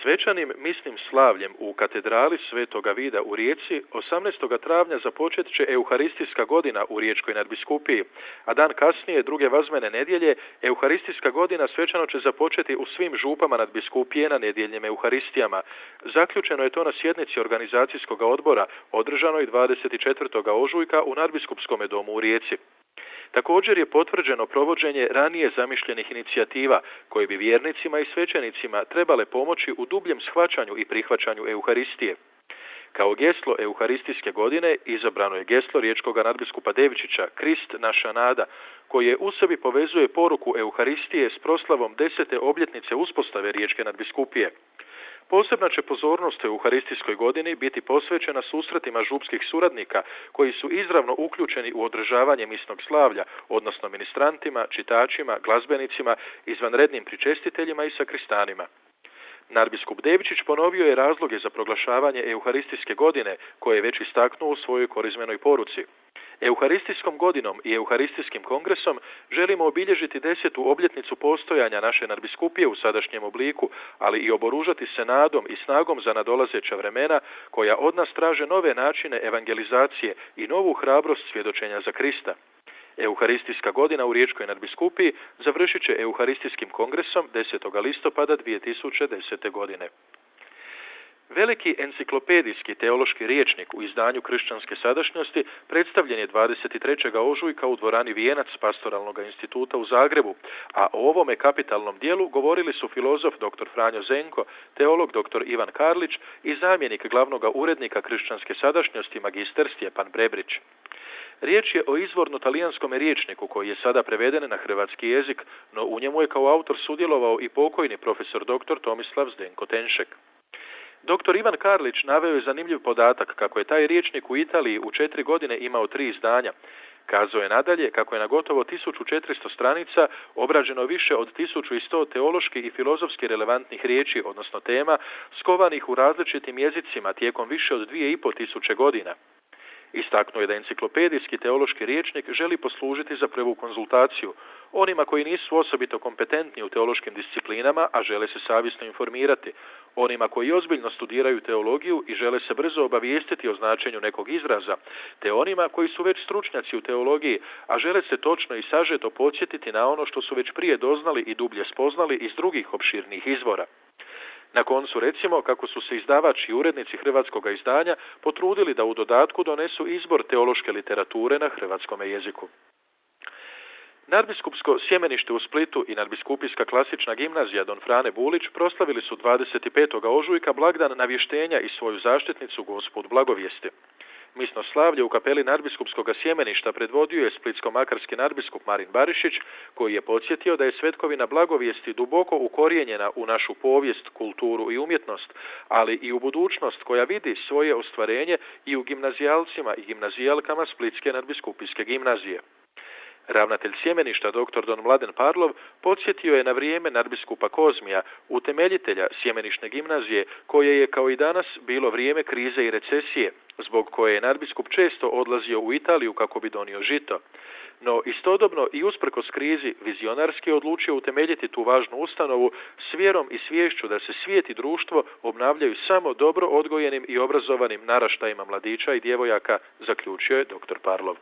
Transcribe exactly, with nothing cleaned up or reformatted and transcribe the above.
Svečanim misnim slavljem u katedrali Svetoga Vida u Rijeci osamnaestog travnja započet će Euharistijska godina u Riječkoj nadbiskupiji, a dan kasnije, druge vazmene nedjelje, Euharistijska godina svečano će započeti u svim župama nadbiskupije na nedjeljnim Euharistijama. Zaključeno je to na sjednici organizacijskog odbora održanoj dvadeset četvrtog ožujka u nadbiskupskom domu u Rijeci. Također je potvrđeno provođenje ranije zamišljenih inicijativa koje bi vjernicima i svećenicima trebale pomoći u dubljem shvaćanju i prihvaćanju Euharistije. Kao geslo Euharistijske godine izabrano je geslo riječkog nadbiskupa Devčića Krist naša nada, koje u sebi povezuje poruku Euharistije s proslavom desete obljetnice uspostave Riječke nadbiskupije. Posebna će pozornost u Euharistijskoj godini biti posvećena susretima župskih suradnika koji su izravno uključeni u održavanje misnog slavlja, odnosno ministrantima, čitačima, glazbenicima, izvanrednim pričestiteljima i sakristanima. Nadbiskup Devčić ponovio je razloge za proglašavanje Euharistijske godine, koje je već istaknuo u svojoj korizmenoj poruci. Euharistijskom godinom i Euharistijskim kongresom želimo obilježiti desetu obljetnicu postojanja naše nadbiskupije u sadašnjem obliku, ali i oboružati se nadom i snagom za nadolazeća vremena koja od nas traže nove načine evangelizacije i novu hrabrost svjedočenja za Krista. Euharistijska godina u Riječkoj nadbiskupiji završit će Euharistijskim kongresom desetog listopada dvije tisuće desete. godine. Veliki enciklopedijski teološki rječnik u izdanju Kršćanske sadašnjosti predstavljen je dvadeset trećeg ožujka u dvorani Vijenac Pastoralnog instituta u Zagrebu, a o ovome kapitalnom dijelu govorili su filozof doktor Franjo Zenko, teolog doktor Ivan Karlić i zamjenik glavnog urednika Kršćanske sadašnjosti magister Stjepan Brebrić. Riječ je o izvorno talijanskom rječniku koji je sada preveden na hrvatski jezik, no u njemu je kao autor sudjelovao i pokojni profesor doktor Tomislav Zdenko Tenšek. Doktor Ivan Karlić naveo je zanimljiv podatak kako je taj rječnik u Italiji u četiri godine imao tri izdanja. Kazao je nadalje kako je na gotovo tisuću četiristo stranica obrađeno više od tisuću sto teološki i filozofski relevantnih riječi, odnosno tema, skovanih u različitim jezicima tijekom više od dvije i pol tisuće godina. Istaknuo je da enciklopedijski teološki rječnik želi poslužiti za prvu konzultaciju onima koji nisu osobito kompetentni u teološkim disciplinama, a žele se savjesno informirati, onima koji ozbiljno studiraju teologiju i žele se brzo obavijestiti o značenju nekog izraza, te onima koji su već stručnjaci u teologiji, a žele se točno i sažeto podsjetiti na ono što su već prije doznali i dublje spoznali iz drugih opširnih izvora. Na koncu recimo kako su se izdavači i urednici hrvatskoga izdanja potrudili da u dodatku donesu izbor teološke literature na hrvatskome jeziku. Nadbiskupsko sjemenište u Splitu i nadbiskupijska klasična gimnazija Don Frane Bulić proslavili su dvadeset petog ožujka blagdan navještenja i svoju zaštitnicu Gospod blagovijesti. Misno slavlje u kapeli nadbiskupskog sjemeništa predvodio je splitsko-makarski nadbiskup Marin Barišić, koji je podsjetio da je svetkovina blagovijesti duboko ukorijenjena u našu povijest, kulturu i umjetnost, ali i u budućnost koja vidi svoje ostvarenje i u gimnazijalcima i gimnazijalkama Splitske nadbiskupijske gimnazije. Ravnatelj sjemeništa doktor Don Mladen Parlov podsjetio je na vrijeme nadbiskupa Kozmija, utemeljitelja sjemenišne gimnazije, koje je kao i danas bilo vrijeme krize i recesije, zbog koje je nadbiskup često odlazio u Italiju kako bi donio žito. No istodobno i usprkos krizi vizionarski odlučio utemeljiti tu važnu ustanovu s vjerom i sviješću da se svijet i društvo obnavljaju samo dobro odgojenim i obrazovanim naraštajima mladića i djevojaka, zaključio je doktor Parlov.